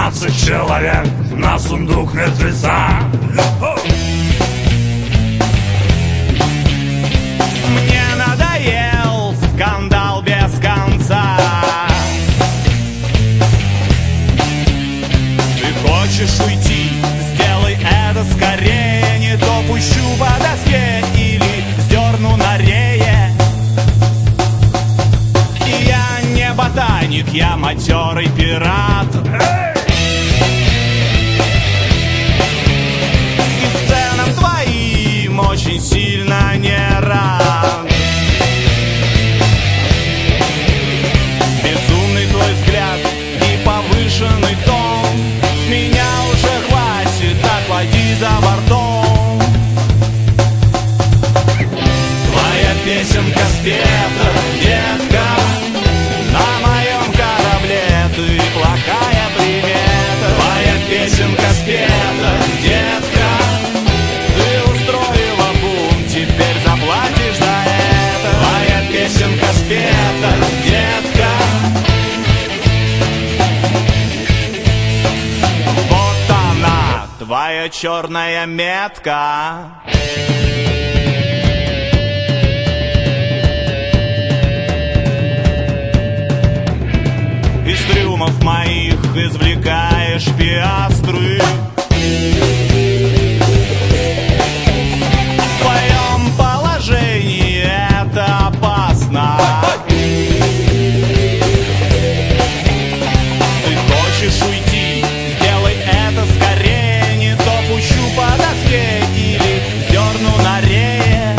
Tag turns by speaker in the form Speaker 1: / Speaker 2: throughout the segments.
Speaker 1: 15 человек на сундук мертвеца.
Speaker 2: Мне надоел скандал без конца. Ты хочешь уйти? Сделай это скорее, не то пущу по доске или сдерну на рее. Я не ботаник, я матерый пират. И сценам твоим очень сильно не рад. Безумный твой взгляд и повышенный тон. С меня уже хватит, отводи за бортом. Твоя песенка спета, детка. На моем корабле ты плохая примета. Твоя песенка спета, детка. Ты устроила бум, теперь заплатишь за это. Твоя песенка спета, детка. Вот она, твоя черная метка. Из трюмов моих извлекаешь пиастры. В твоем положении это опасно. Ты хочешь уйти? Сделай это скорее, не то пущу по доске или сдерну на рее.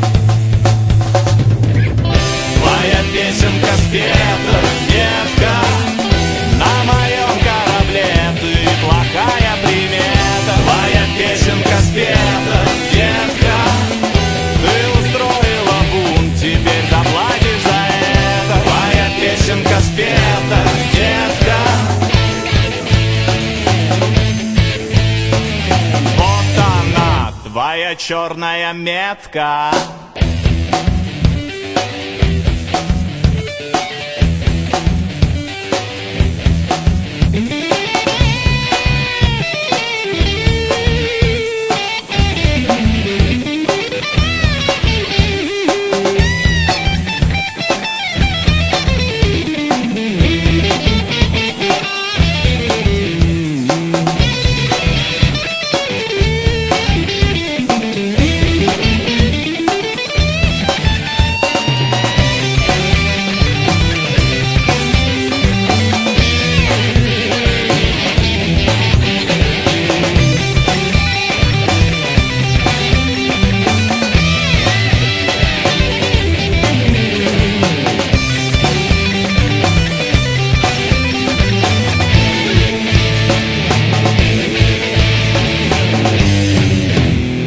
Speaker 2: Твоя песенка спета, детка. На моем корабле ты плохая примета. Твоя песенка спета, детка. Ты устроила бунт, теперь заплатишь за это. Твоя песенка спета, детка. Вот она, твоя черная метка.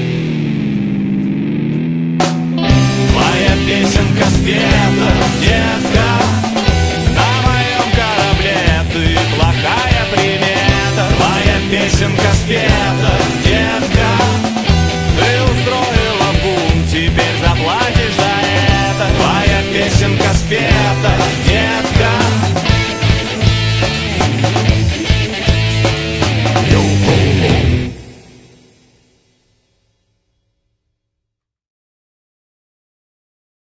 Speaker 2: Песенка спета,